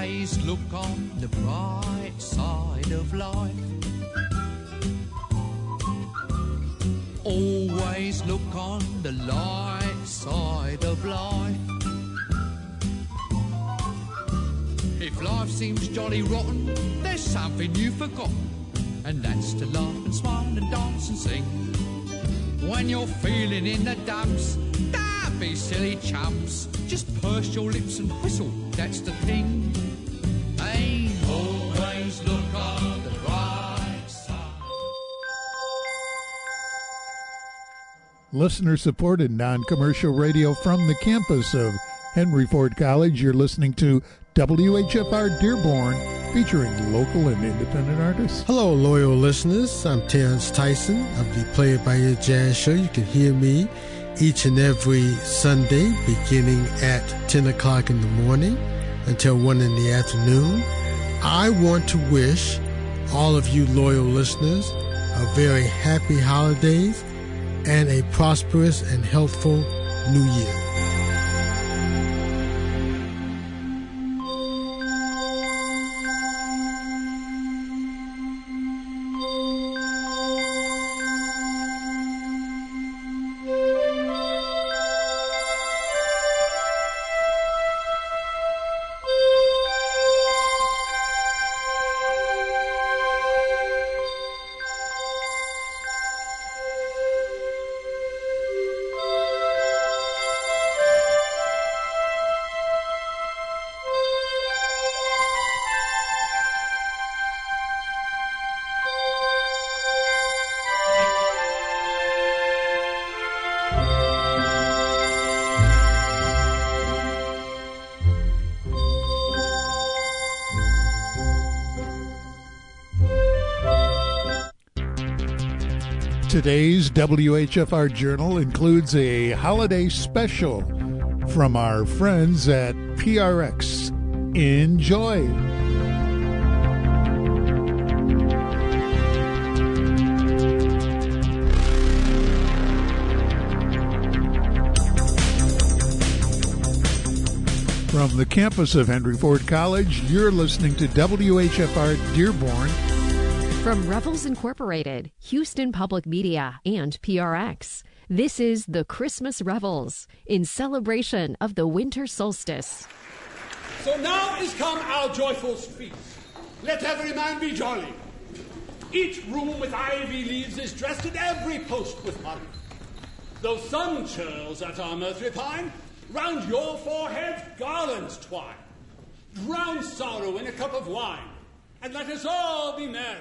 Always look on the bright side of life. Always look on the light side of life. If life seems jolly rotten, there's something you've forgotten, and that's to laugh and smile and dance and sing. When you're feeling in the dumps, don't be silly chumps. Just purse your lips and whistle, that's the thing. Hey, always look on the bright side. Listener-supported non-commercial radio from the campus of Henry Ford College. You're listening to WHFR Dearborn, featuring local and independent artists. Hello, loyal listeners. I'm Terrence Tyson of the Play It By Ear Jazz Show. You can hear me each and every Sunday beginning at 10 o'clock in the morning until 1 in the afternoon. I want to wish all of you loyal listeners a very happy holidays and a prosperous and healthful new year. Today's WHFR Journal includes a holiday special from our friends at PRX. Enjoy! From the campus of Henry Ford College, you're listening to WHFR Dearborn. From Revels Incorporated, Houston Public Media, and PRX, this is the Christmas Revels in celebration of the winter solstice. So now is come our joyful feast. Let every man be jolly. Each room with ivy leaves is dressed in every post with holly. Though sun churls at our mirth repine, round your forehead garlands twine. Drown sorrow in a cup of wine, and let us all be merry.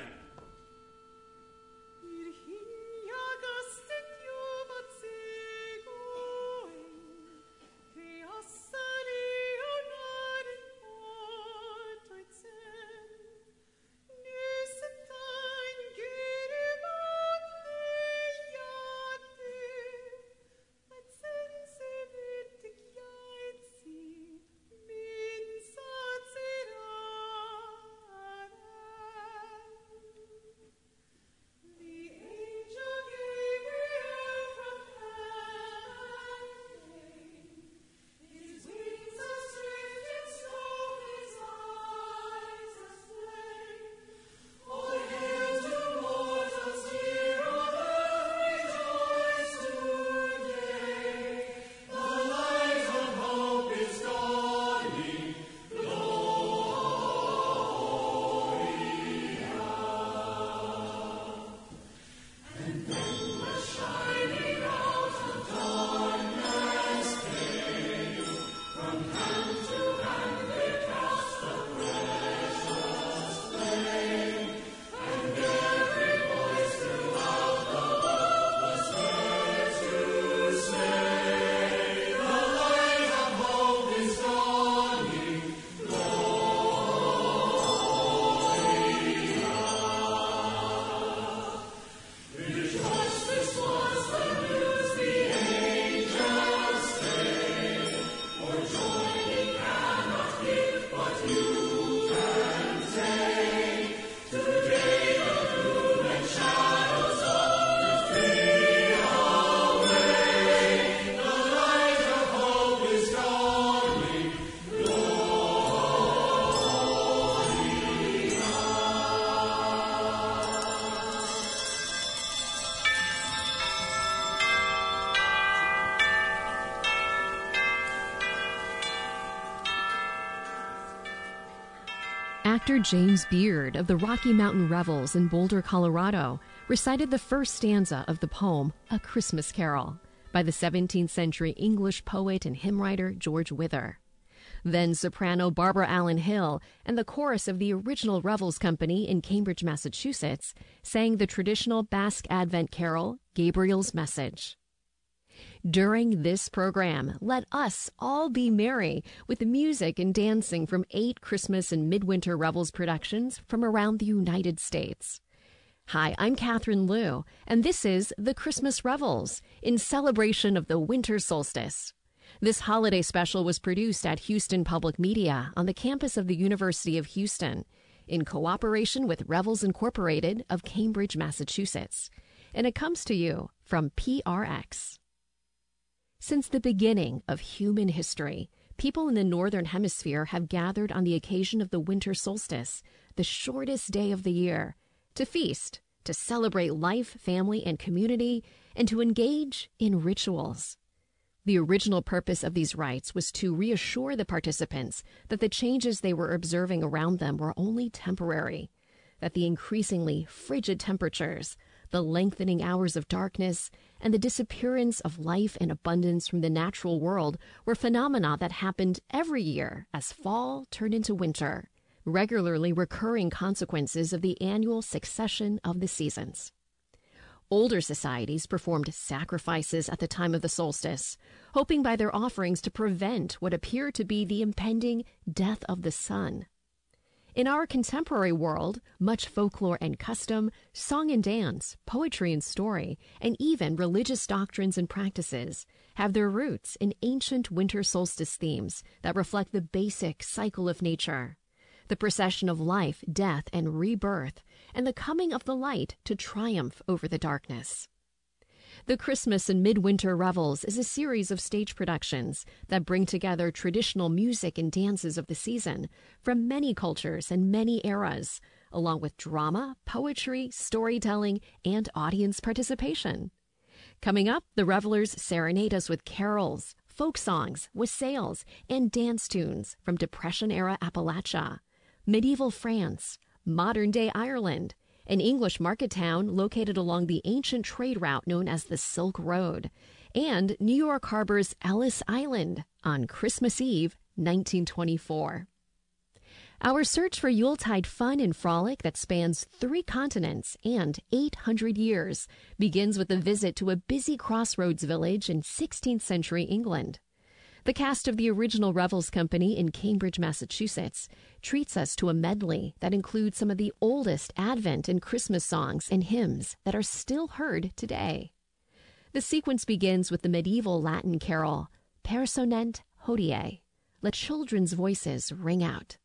Actor James Beard of the Rocky Mountain Revels in Boulder, Colorado, recited the first stanza of the poem A Christmas Carol by the 17th century English poet and hymn writer George Wither. Then soprano Barbara Allen Hill and the chorus of the original Revels Company in Cambridge, Massachusetts, sang the traditional Basque Advent carol, Gabriel's Message. During this program, let us all be merry with the music and dancing from 8 Christmas and Midwinter Revels productions from around the United States. Hi, I'm Catherine Liu, and this is the Christmas Revels in celebration of the winter solstice. This holiday special was produced at Houston Public Media on the campus of the University of Houston in cooperation with Revels Incorporated of Cambridge, Massachusetts. And it comes to you from PRX. Since the beginning of human history, people in the Northern Hemisphere have gathered on the occasion of the winter solstice, the shortest day of the year, to feast, to celebrate life, family, and community, and to engage in rituals. The original purpose of these rites was to reassure the participants that the changes they were observing around them were only temporary, that the increasingly frigid temperatures, the lengthening hours of darkness, and the disappearance of life and abundance from the natural world were phenomena that happened every year as fall turned into winter, regularly recurring consequences of the annual succession of the seasons. Older societies performed sacrifices at the time of the solstice, hoping by their offerings to prevent what appeared to be the impending death of the sun. In our contemporary world, much folklore and custom, song and dance, poetry and story, and even religious doctrines and practices have their roots in ancient winter solstice themes that reflect the basic cycle of nature, the procession of life, death, and rebirth, and the coming of the light to triumph over the darkness. The Christmas and Midwinter Revels is a series of stage productions that bring together traditional music and dances of the season from many cultures and many eras, along with drama, poetry, storytelling, and audience participation. Coming up, the revelers serenade us with carols, folk songs, wassails, and dance tunes from Depression-era Appalachia, medieval France, modern-day Ireland, an English market town located along the ancient trade route known as the Silk Road, and New York Harbor's Ellis Island on Christmas Eve, 1924. Our search for Yuletide fun and frolic that spans 3 continents and 800 years begins with a visit to a busy crossroads village in 16th century England. The cast of the original Revels Company in Cambridge, Massachusetts, treats us to a medley that includes some of the oldest Advent and Christmas songs and hymns that are still heard today. The sequence begins with the medieval Latin carol, Personent Hodie. Let children's voices ring out.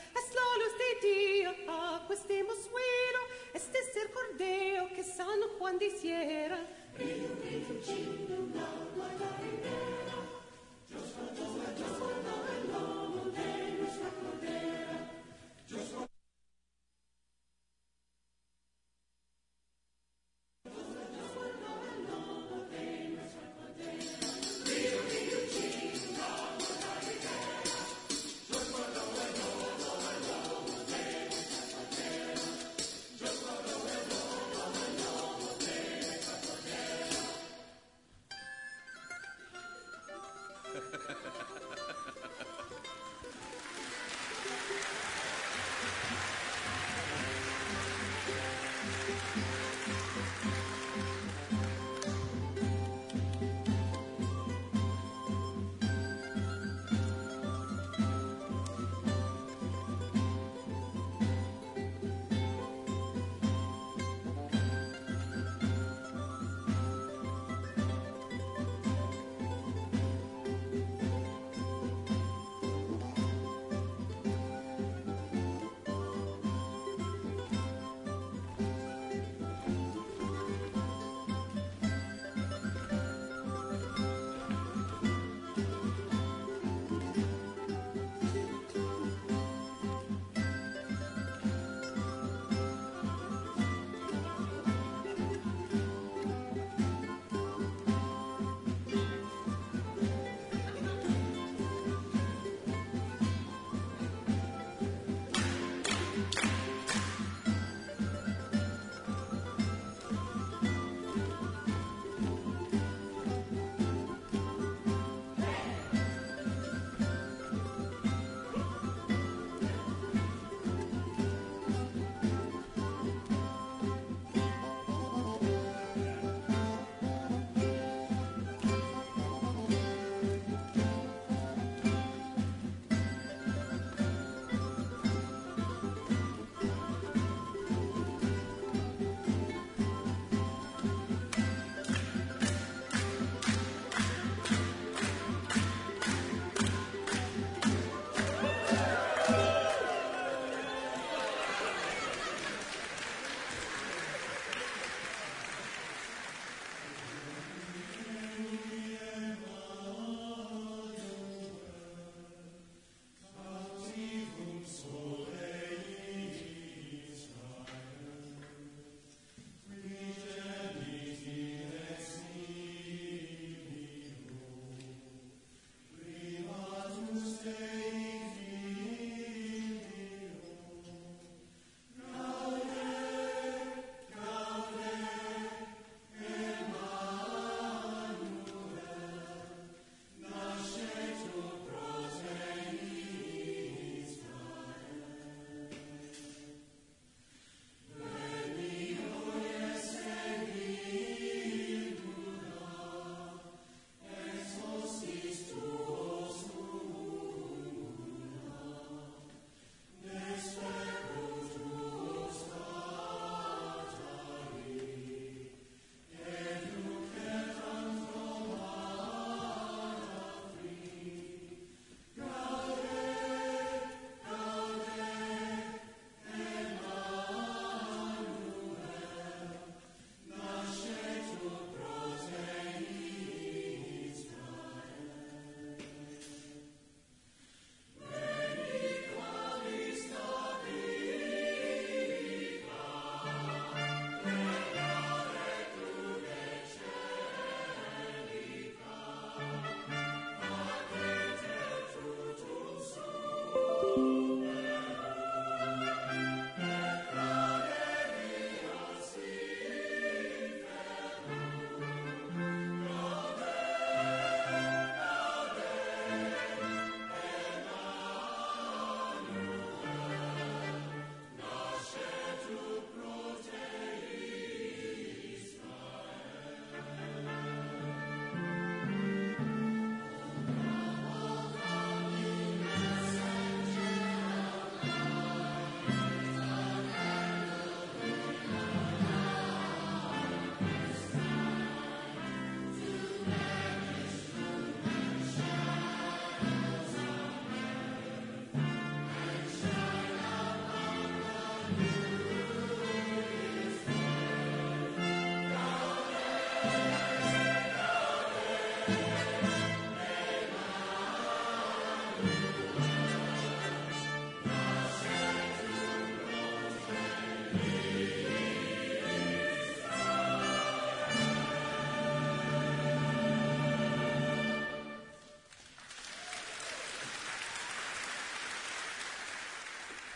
es la luz de día, acostemos suero, este ser cordero que San Juan diciera.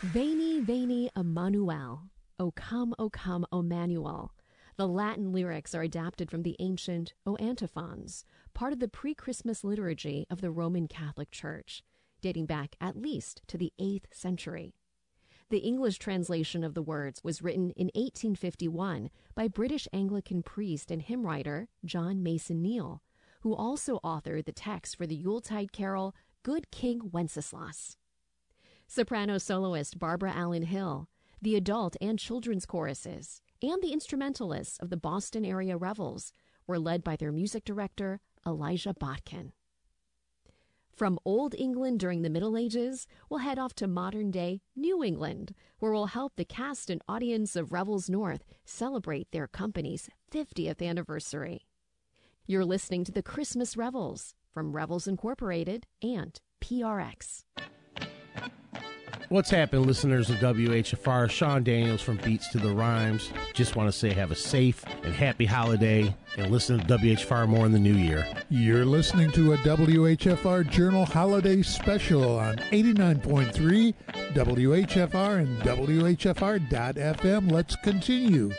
Veni, veni, Emmanuel. O come, Emmanuel. The Latin lyrics are adapted from the ancient O antiphons, part of the pre-Christmas liturgy of the Roman Catholic Church, dating back at least to the 8th century. The English translation of the words was written in 1851 by British Anglican priest and hymn writer John Mason Neale, who also authored the text for the Yuletide carol Good King Wenceslas. Soprano soloist Barbara Allen Hill, the adult and children's choruses, and the instrumentalists of the Boston area revels were led by their music director, Elijah Botkin. From Old England during the Middle Ages, we'll head off to modern-day New England, where we'll help the cast and audience of Revels North celebrate their company's 50th anniversary. You're listening to the Christmas Revels from Revels Incorporated and PRX. What's happened, listeners of WHFR? Sean Daniels from Beats to the Rhymes. Just want to say have a safe and happy holiday and listen to WHFR more in the new year. You're listening to a WHFR Journal Holiday Special on 89.3 WHFR and WHFR.FM. Let's continue.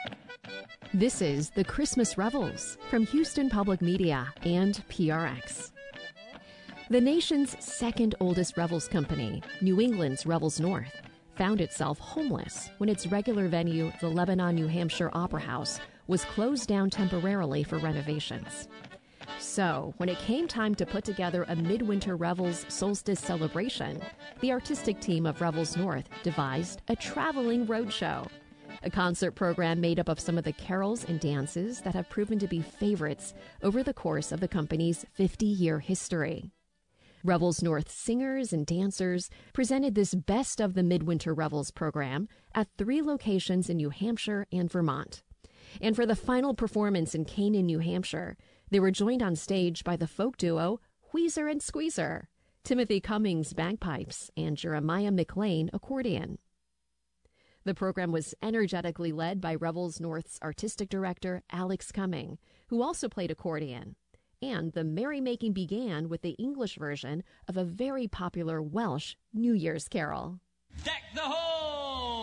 This is the Christmas Revels from Houston Public Media and PRX. The nation's second oldest Revels company, New England's Revels North, found itself homeless when its regular venue, the Lebanon, New Hampshire Opera House, was closed down temporarily for renovations. So, when it came time to put together a midwinter Revels solstice celebration, the artistic team of Revels North devised a traveling roadshow, a concert program made up of some of the carols and dances that have proven to be favorites over the course of the company's 50-year history. Revels North singers and dancers presented this Best of the Midwinter Revels program at 3 locations in New Hampshire and Vermont. And for the final performance in Canaan, New Hampshire, they were joined on stage by the folk duo Wheezer and Squeezer, Timothy Cummings bagpipes, and Jeremiah McLean accordion. The program was energetically led by Revels North's artistic director Alex Cumming, who also played accordion. And the merrymaking began with the English version of a very popular Welsh New Year's carol. Deck the hall!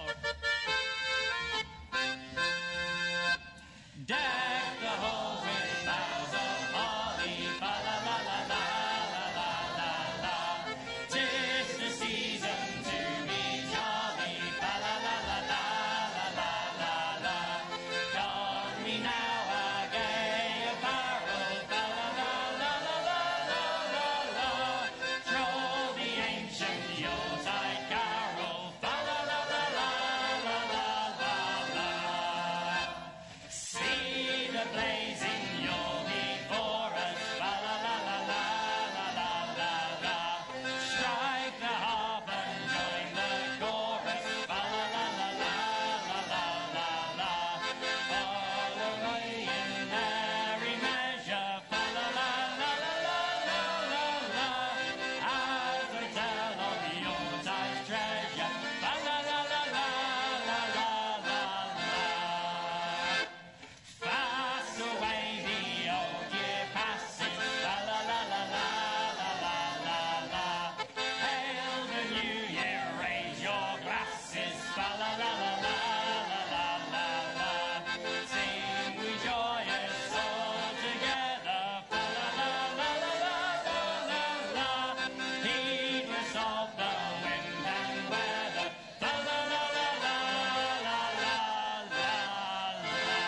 Deck the hall with boughs of holly, fa la la la la la la la la. 'Tis the season to be jolly, fa la la la la la la la la. Don me now a gay apparel, fa la la la la la la la. Troll the ancient Yuletide carol, fa la la la la la la la la. See the blazing Yule before us, fa la la la la la la la la. Strike the harp and join the chorus, fa la la la la la la la la. Follow me in merry measure, fa la la la la la la la. As we tell of Yuletide's treasure, fa la la la la la la la la. Fast away the old year passes, la la la la la la la la la. Hail the new year, raise your glasses, fa la la la la la la la la. Sing we joyous all together, fa la la la la la la la la. Heedless of the wind and weather, fa la la la la la la la la.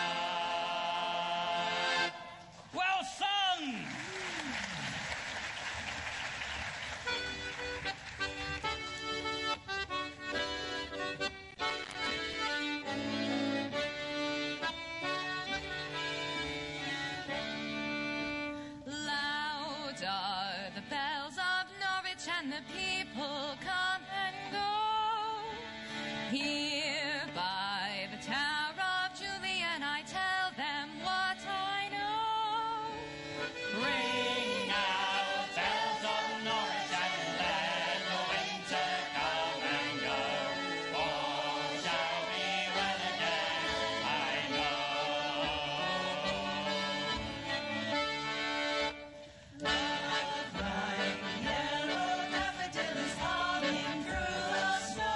Well sung! Loud are the bells of Norwich and the people come and go. Here by the Tower of Julian I tell them what I know. Ring out bells of Norwich and let the winter come and go. All shall be well again, I know. Yellow daffodil is falling through the snow.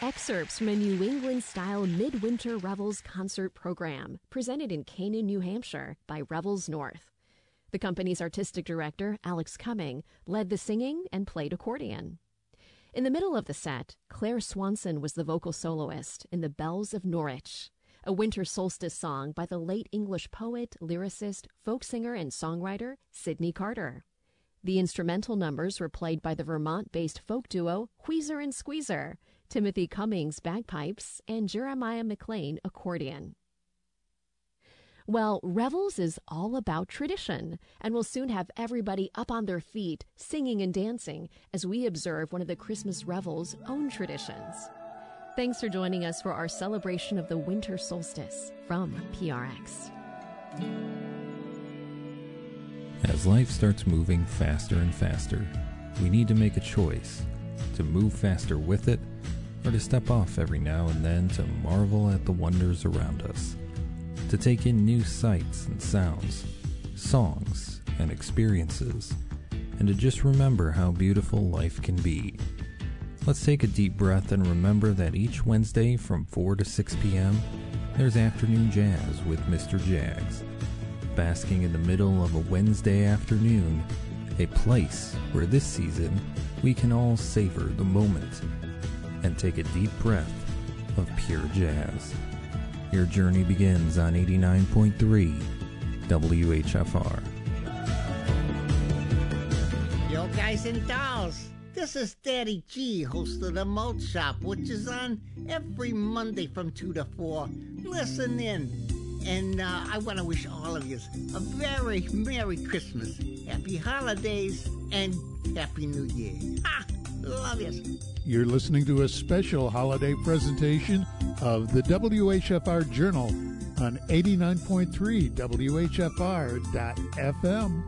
excerpts from a New England-style Midwinter Revels concert program presented in Canaan, New Hampshire by Revels North. The company's artistic director, Alex Cumming, led the singing and played accordion. In the middle of the set, Claire Swanson was the vocal soloist in The Bells of Norwich, a winter solstice song by the late English poet, lyricist, folk singer, and songwriter Sidney Carter. The instrumental numbers were played by the Vermont-based folk duo Wheezer and Squeezer, Timothy Cummings bagpipes, and Jeremiah McLean accordion. Well, Revels is all about tradition, and will soon have everybody up on their feet, singing and dancing, as we observe one of the Christmas Revels' own traditions. Thanks for joining us for our celebration of the winter solstice from PRX. As life starts moving faster and faster, we need to make a choice to move faster with it, or to step off every now and then to marvel at the wonders around us, to take in new sights and sounds, songs and experiences, and to just remember how beautiful life can be. Let's take a deep breath and remember that each Wednesday from 4 to 6 p.m., there's Afternoon Jazz with Mr. Jags, basking in the middle of a Wednesday afternoon, a place where this season we can all savor the moment and take a deep breath of pure jazz. Your journey begins on 89.3 WHFR. Yo, guys and dolls, this is Daddy G, host of the Malt Shop, which is on every Monday from 2 to 4. Listen in. And I want to wish all of you a very Merry Christmas, Happy Holidays, and Happy New Year. Ha! Love you. You're listening to a special holiday presentation of the WHFR Journal on 89.3 WHFR.FM.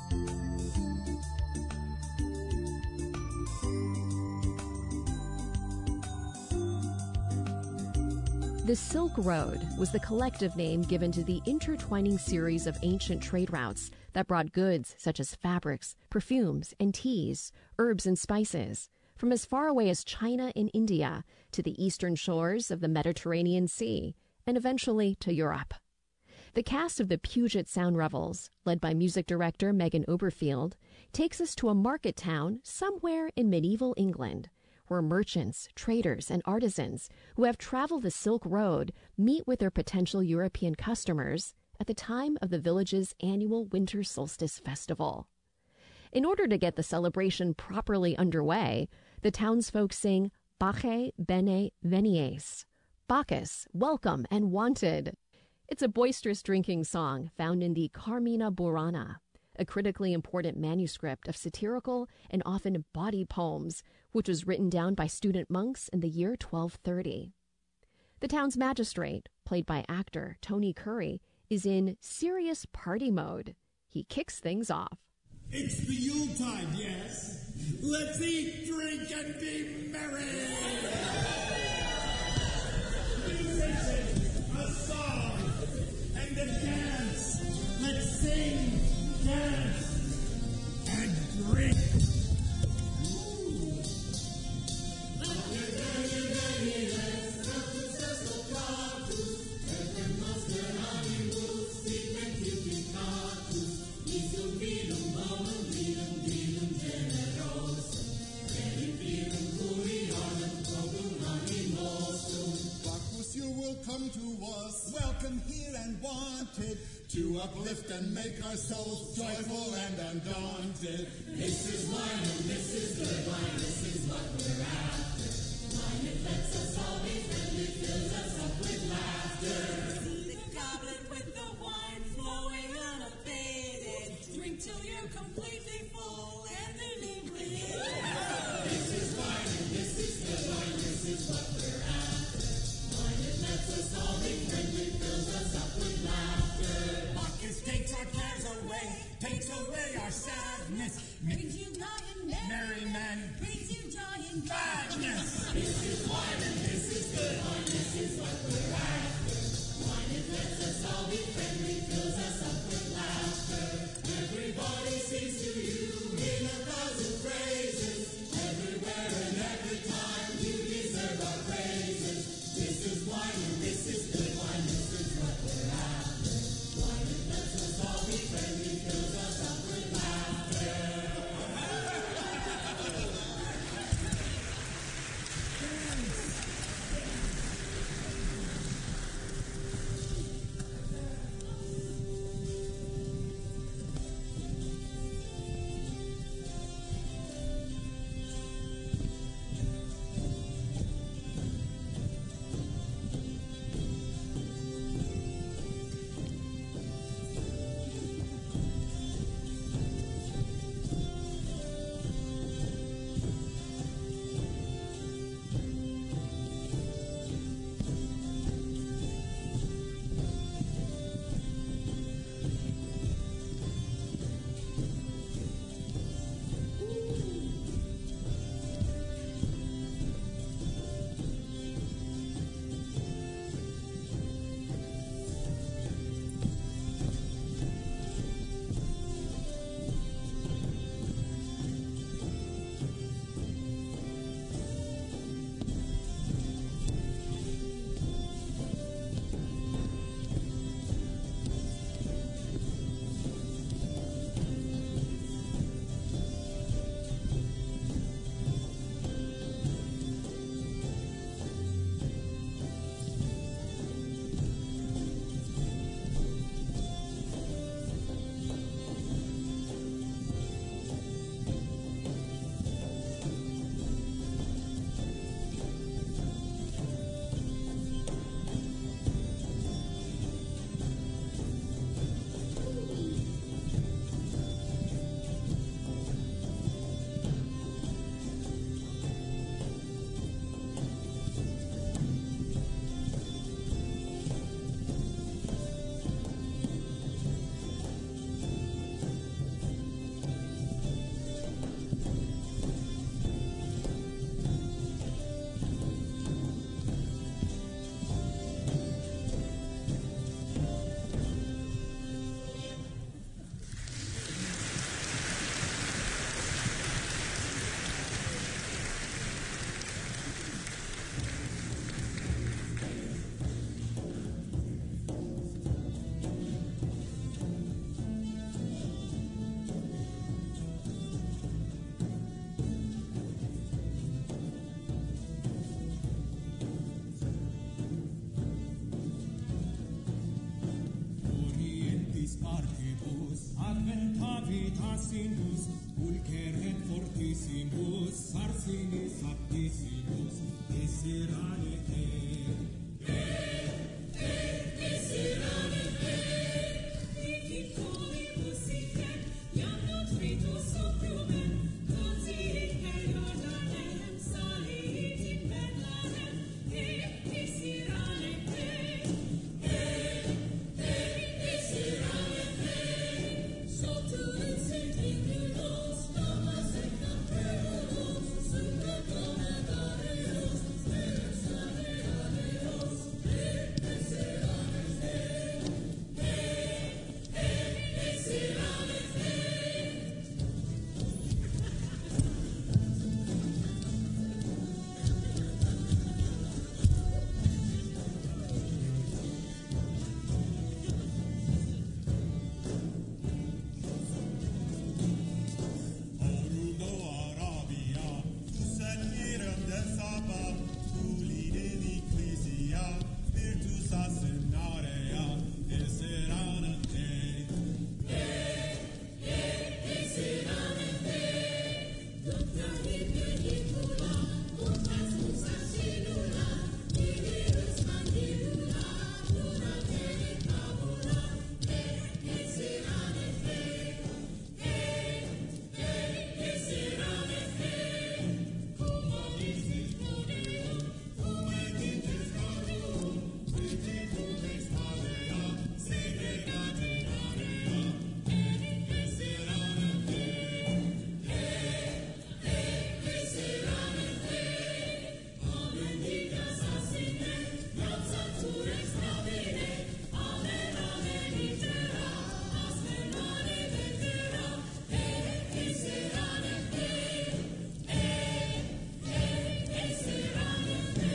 The Silk Road was the collective name given to the intertwining series of ancient trade routes that brought goods such as fabrics, perfumes, and teas, herbs and spices, from as far away as China and India to the eastern shores of the Mediterranean Sea, and eventually to Europe. The cast of the Puget Sound Revels, led by music director Megan Oberfield, takes us to a market town somewhere in medieval England, where merchants, traders, and artisans who have traveled the Silk Road meet with their potential European customers at the time of the village's annual winter solstice festival. In order to get the celebration properly underway, the townsfolk sing Bacchae Bene Venies, Bacchus, welcome and wanted. It's a boisterous drinking song found in the Carmina Burana, a critically important manuscript of satirical and often bawdy poems, which was written down by student monks in the year 1230. The town's magistrate, played by actor Tony Curry, is in serious party mode. He kicks things off. It's the Yuletide, yes? Let's eat, drink, and be merry! A song and a dance. Let's sing, dance, and drink. Come to us, welcome here and wanted, to uplift and make our souls joyful and undaunted. This is wine and this is good wine, this is what we're after. Wine, it lets us all be friendly, fills us up with laughter. The goblet with the wine flowing unabated. Drink till you're completely full and inebriated. This is wine and this is good wine, this is what we're after. Lets us all be friendly, fills us up with laughter. Bacchus takes our cares away, takes away our sadness. Brings you joy and merriment, brings you joy and gladness. This is wine and this is good wine, this is what we're after. Wine, it lets us all be friendly, fills us up with laughter. Everybody sings to you in 1,000 phrases. Everywhere and every time you deserve our praise. asinus, pulcher et fortissimus, arsinis aptissimus, eserane te. Eserane te. Vigitoribus iter, iam non tritus opiumen, consiit per Jordanem, saliit in Bethlehem, eserane te. Eserane te. Sotuit sint includos, domus et camperos, sunt comedarios, eserane Deus, eserane te. Eserane te. Orudo Arabia, Senirem de Saba, Tulide Ecclesia, Virtus Ascenarea, Eserane te. Eserane te. Dupta hipernicula, Utasmus asinula, Divirus mandibula, Dura tenicabula, Eserane te. Eserane te. Cum omniscis podium, cum editis carium, viditum ex Padea, segregate area, eserane te. Eserane te. Amendigas asine, iauxatur extravine, amen, amen, itera, asmenane vetera, eserane te. Eserane te.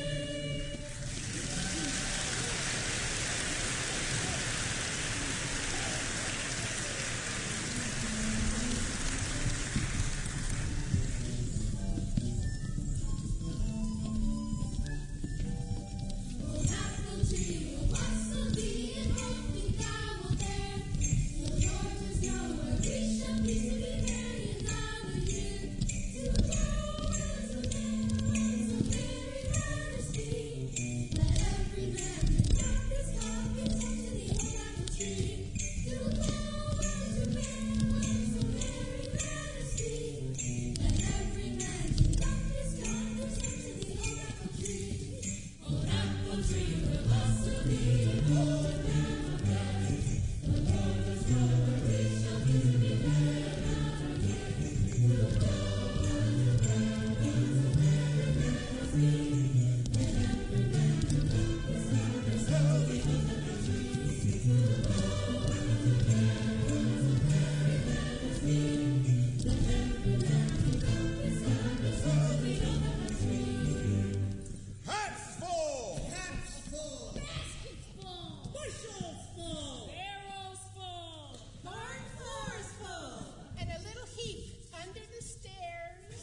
Hats full! Hats full! Baskets full! Bushels full! Barrels full! Barn floors full! And a little heap under the stairs.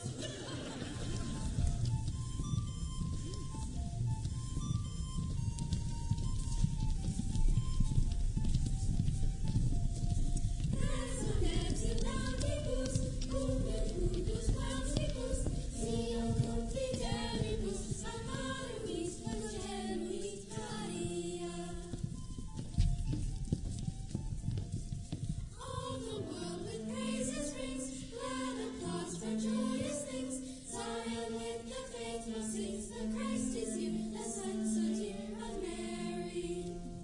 All the world with praises rings, glad applause for joyous things. Zion with the faithful sings, the Christ is here, the Son so dear of Mary.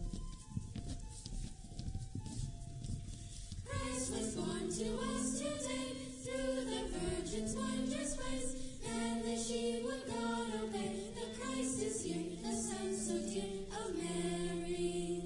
Christ was born to us today, through the Virgin's wondrous ways. And the sheep would God obey, the Christ is here, the Son so dear of Mary.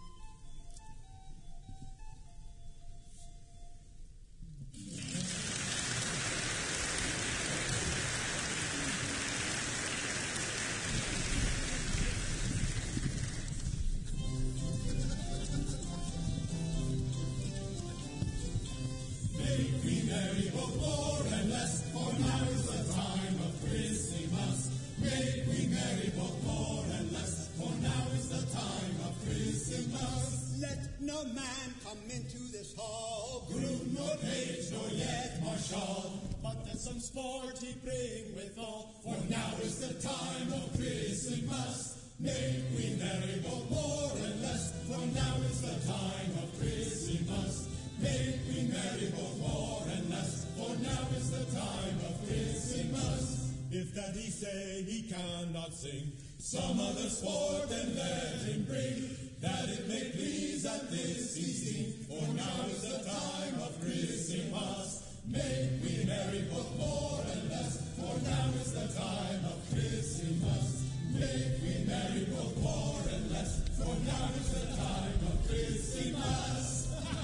Make me merry, both more and less, for now is the time of Christmas. Make me merry, both more and less, for now is the time of Christmas. Let no man come into this hall, Groom nor page, nor yet marshal, but there's some sporty praying withal, for now is the time of Christmas. Make we merry both more and less, for now is the time of Christmas. Make we merry both more and less, for now is the time of Christmas. If daddy say he cannot sing some other sport, then let him bring, that it may please at this season, for now is the time of Christmas. Make we merry both more and less, for now is the time of Christmas. Make we merry both more and less, for now is the time of Christmas.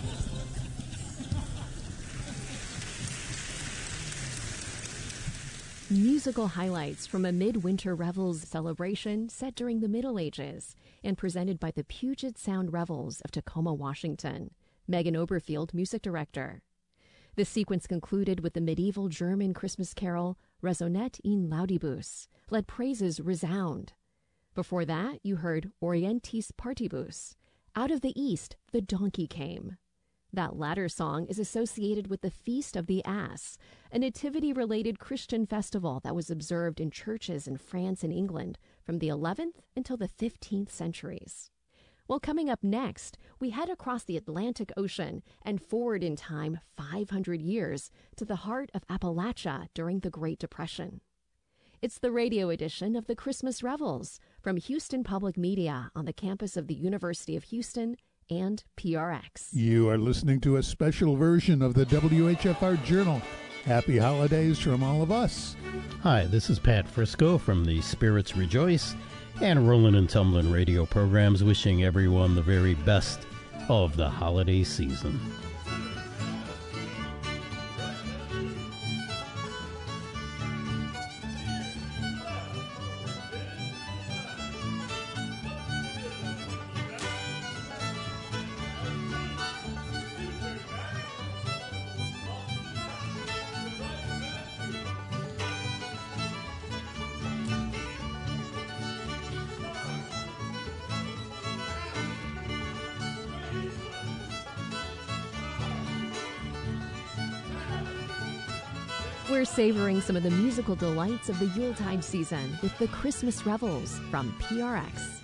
Musical highlights from a midwinter revels celebration set during the Middle Ages and presented by the Puget Sound Revels of Tacoma, Washington. Megan Oberfield, music director. The sequence concluded with the medieval German Christmas carol Resonnet in Laudibus, Let Praises Resound. Before that, you heard Orientis Partibus, Out of the East the Donkey Came. That latter song is associated with the Feast of the Ass, a nativity-related Christian festival that was observed in churches in France and England from the 11th until the 15th centuries. Well, coming up next, we head across the Atlantic Ocean and forward in time 500 years to the heart of Appalachia during the Great Depression. It's the radio edition of the Christmas Revels from Houston Public Media on the campus of the University of Houston and PRX. You are listening to a special version of the WHFR Journal. Happy holidays from all of us. Hi, this is Pat Frisco from the Spirits Rejoice and Rollin' and Tumblin' radio programs, wishing everyone the very best of the holiday season. We're savoring some of the musical delights of the Yuletide season with the Christmas Revels from PRX.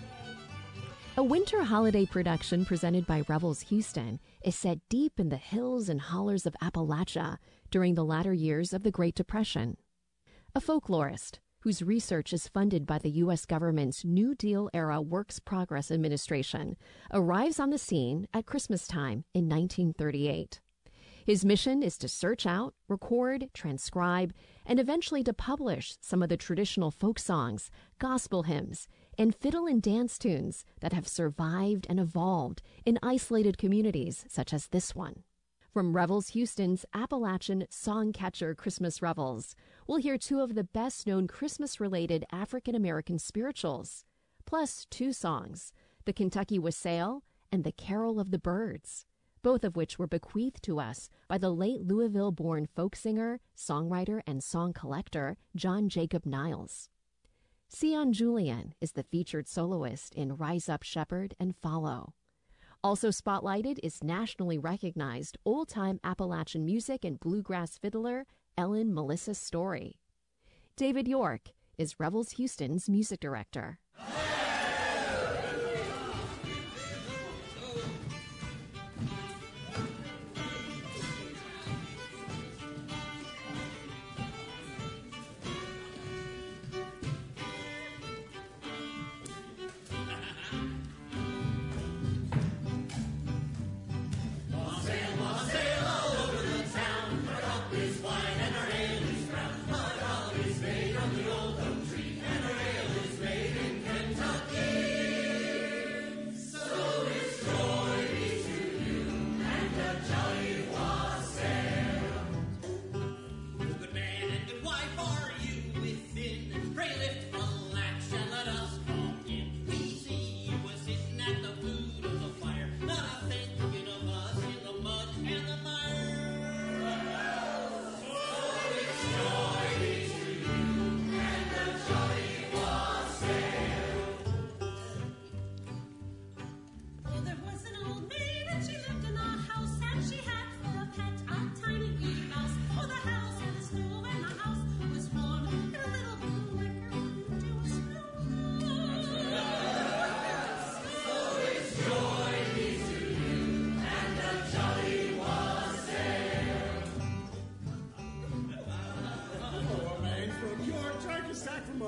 A winter holiday production presented by Revels Houston is set deep in the hills and hollers of Appalachia during the latter years of the Great Depression. A folklorist, whose research is funded by the U.S. government's New Deal-era Works Progress Administration, arrives on the scene at Christmas time in 1938. His mission is to search out, record, transcribe, and eventually to publish some of the traditional folk songs, gospel hymns, and fiddle and dance tunes that have survived and evolved in isolated communities such as this one. From Revels Houston's Appalachian Songcatcher Christmas Revels, we'll hear two of the best-known Christmas-related African-American spirituals, plus two songs, the Kentucky Wassail and the Carol of the Birds, both of which were bequeathed to us by the late Louisville-born folk singer, songwriter, and song collector John Jacob Niles. Sion Julian is the featured soloist in Rise Up, Shepherd, and Follow. Also spotlighted is nationally recognized old-time Appalachian music and bluegrass fiddler Ellen Melissa Story. David York is Revels Houston's music director. Made from the old oak tree, and our ale is made in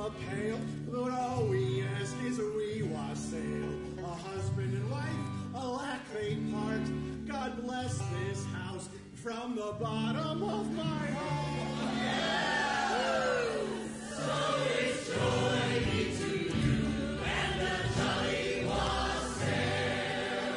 the pail, but all we ask is a wee wassail. A husband and wife, a lacquerate part. God bless this house from the bottom of my heart. Yeah! So it's joy be to you and the jolly wassail.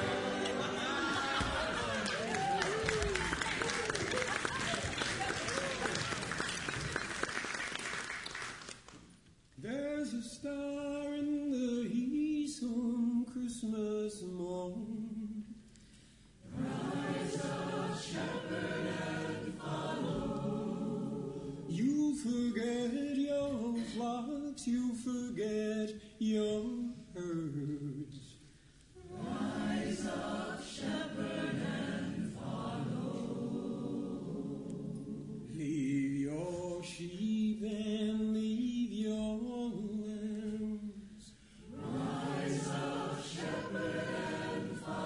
There's a star in the east on Christmas morn. Rise up, shepherd, and follow. You forget your flocks, you forget your herds. Rise up, shepherd, and follow. Leave your sheep and leave your lambs. Rise up, shepherd, and follow.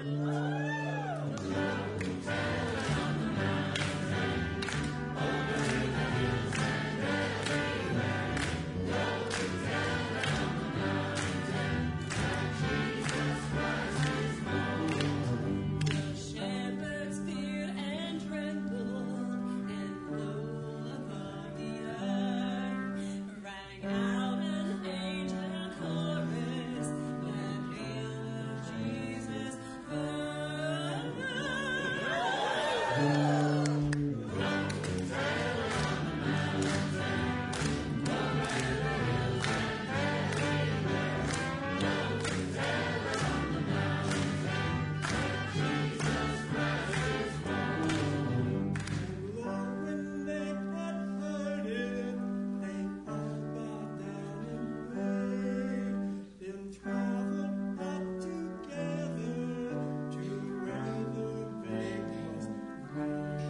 Shepherds feared and trembled, and lo, above the earth rang out an angel chorus that hailed Jesus When they had heard it, they all bowed down and prayed. Then traveled back together to where the babe was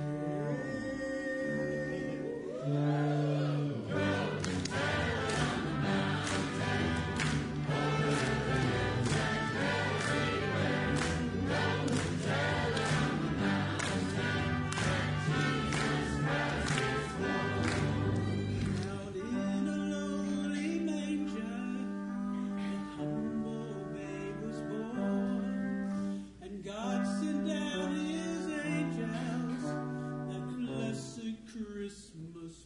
Out in a lowly manger, a humble babe was born, and God sent down His angels that blessed Christmas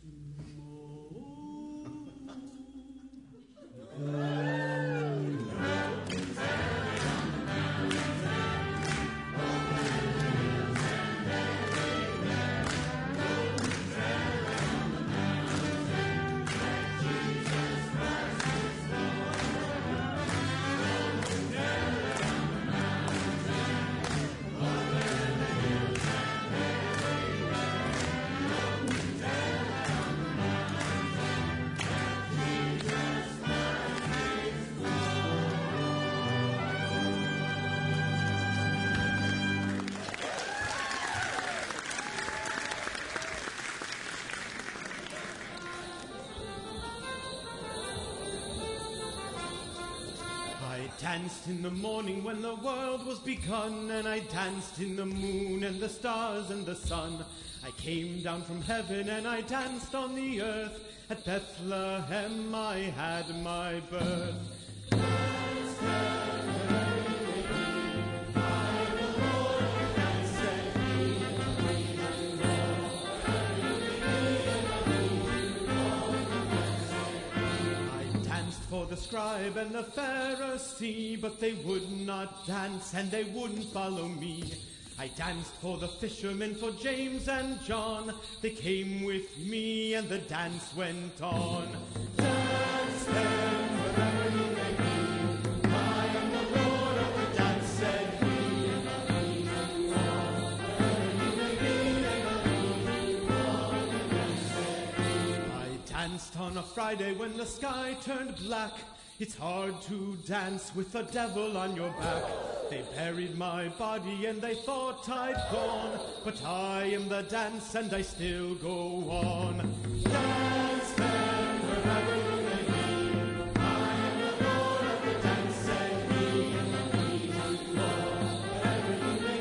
I danced in the morning when the world was begun, and I danced in the moon and the stars and the sun. I came down from heaven and I danced on the earth. At Bethlehem I had my birth. For the scribe and the Pharisee, but they would not dance and they wouldn't follow me. I danced for the fishermen, for James and John. They came with me and the dance went on. Dance then wherever you may be. I am the Lord of the dance, said he. I danced on a Friday when the sky turned black. It's hard to dance with the devil on your back. They buried my body and they thought I'd gone, but I am the dance and I still go on. Dance then wherever you may be. I am the Lord of the dance, said he. Wherever you may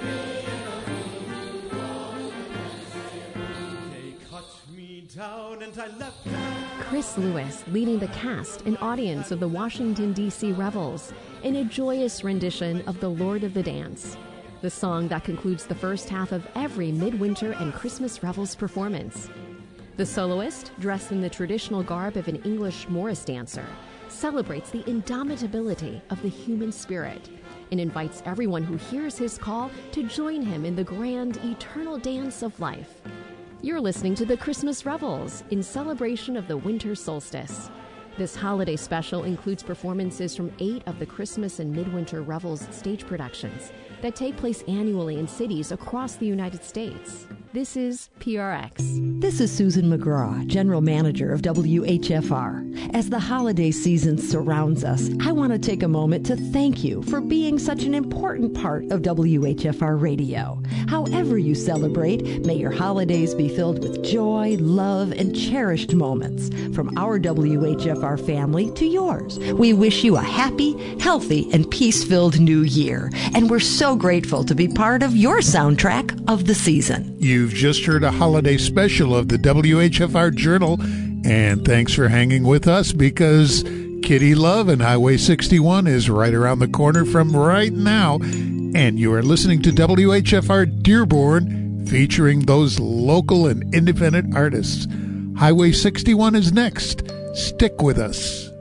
be, they cut me down and I left them. Chris Lewis leading the cast and audience of the Washington, D.C. Revels in a joyous rendition of The Lord of the Dance, the song that concludes the first half of every midwinter and Christmas Revels performance. The soloist, dressed in the traditional garb of an English Morris dancer, celebrates the indomitability of the human spirit and invites everyone who hears his call to join him in the grand, eternal dance of life. You're listening to the Christmas Revels in celebration of the winter solstice. This holiday special includes performances from 8 of the Christmas and Midwinter Revels stage productions that take place annually in cities across the United States. This is PRX. This is Susan McGraw, General Manager of WHFR. As the holiday season surrounds us, I want to take a moment to thank you for being such an important part of WHFR Radio. However you celebrate, may your holidays be filled with joy, love, and cherished moments. From our WHFR family to yours, we wish you a happy, healthy, and peace-filled new year. And we're so grateful to be part of your soundtrack of the season. You've just heard a holiday special of the WHFR Journal, and thanks for hanging with us because Kitty Love and Highway 61 is right around the corner from right now, and you are listening to WHFR Dearborn, featuring those local and independent artists. Highway 61 is next. Stick with us.